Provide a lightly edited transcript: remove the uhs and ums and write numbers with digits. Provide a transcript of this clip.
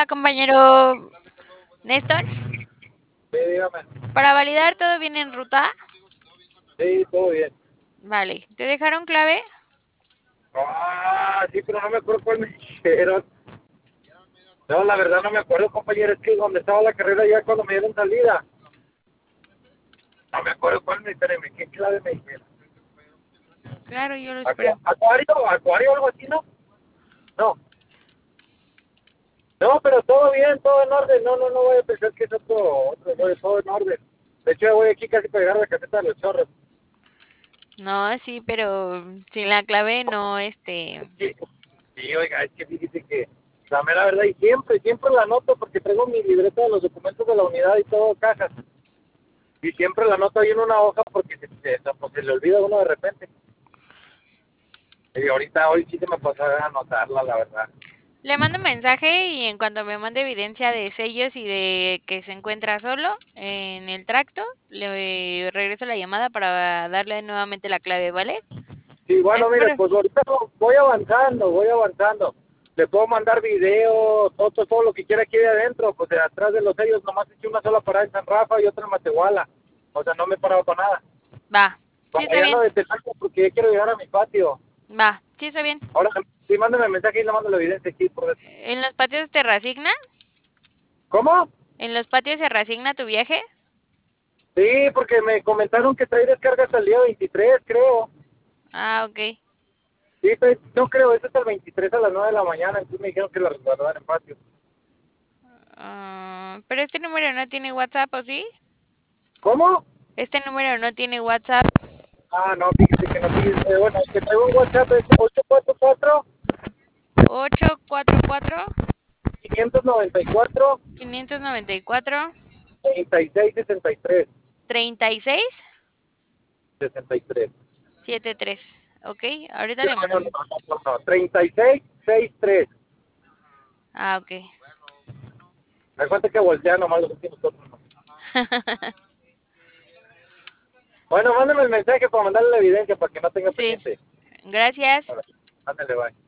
Hola, compañero Néstor. Sí, dígame. Para validar, ¿todo bien en ruta? Sí, todo bien. Vale. ¿Te dejaron clave? Sí, pero no me acuerdo cuál me dijeron. No, la verdad no me acuerdo, compañero. Es que donde estaba la carrera ya cuando me dieron salida. No me acuerdo cuál me dijeron. ¿Qué clave me dijeron? Claro, yo lo espero. ¿Acuario o algo así, no? No. No, pero todo bien, todo en orden. No voy a pensar que es otro rollo, todo en orden. De hecho, ya voy aquí casi para llegar a la caseta de los chorros. No, sí, pero sin la clave no, Sí, sí, oiga, es que fíjese que la mera verdad, y siempre la anoto porque traigo mi libreta de los documentos de la unidad y todo, cajas. Y siempre la anoto ahí en una hoja porque pues, se le olvida a uno de repente. Y ahorita, hoy sí se me pasó a anotarla, la verdad. Le mando un mensaje y en cuanto me mande evidencia de sellos y de que se encuentra solo en el tracto, le regreso la llamada para darle nuevamente la clave, ¿vale? Sí, bueno, mire, Espero. pues ahorita voy avanzando. Le puedo mandar video, todo lo que quiera aquí de adentro, pues de atrás de los sellos, nomás hice una sola parada en San Rafa y otra en Matehuala. O sea, no me he parado para nada. Va. Sí, Para está allá no bien. de Texaco porque ya quiero llegar a mi patio. Va. Sí, está bien. Ahora, sí, mándame mensaje y le mando la evidencia aquí. ¿En los patios te reasigna? ¿Cómo? ¿En los patios se reasigna tu viaje? Sí, porque me comentaron que trae descarga hasta el día 23, creo. Ah, ok. Sí, no creo, es hasta el 23 a las 9 de la mañana, entonces me dijeron que la resguardaran en patio. Pero este número no tiene WhatsApp, ¿o sí? ¿Cómo? Este número no tiene WhatsApp. No, fíjese que no, fíjese. Bueno, el que traigo un WhatsApp es 844 844 594 594 3663 36 63. 73. Ok, ahorita No, le no, mando. no, no, no, 3663. Ah, ok. Me cuenta que voltea nomás los últimos cuatro. Bueno, mándame el mensaje para mandarle la evidencia para que no tenga Sí, pendiente. gracias. Ahora, ándale, bye.